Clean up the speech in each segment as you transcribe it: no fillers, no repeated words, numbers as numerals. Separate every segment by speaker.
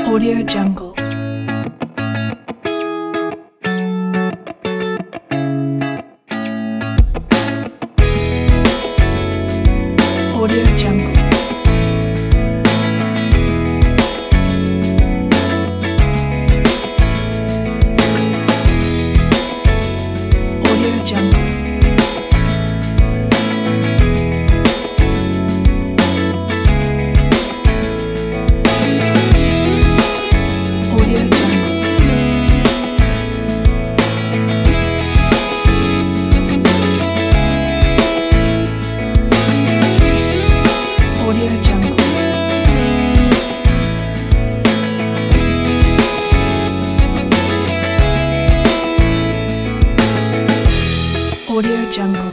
Speaker 1: Audio Jungle. Audio Jungle. Audio Jungle. Audio Jungle. Audio Jungle. Audio Jungle.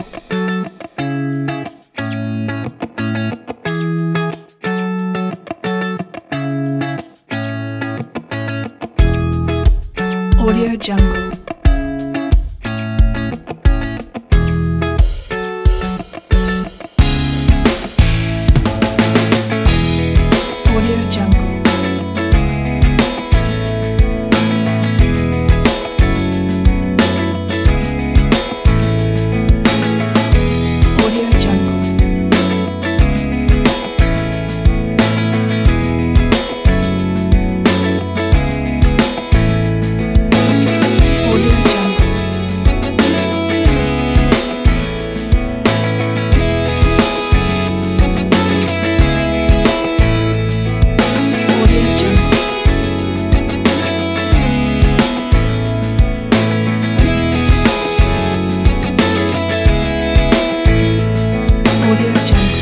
Speaker 1: Audio Jungle. Audio Jungle. Audio Jungle. Audio Jungle. Audio Jungle. Audio Jungle.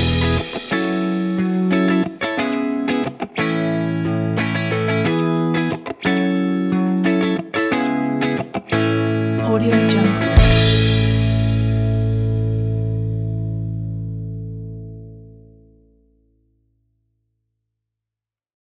Speaker 1: Audio Jungle.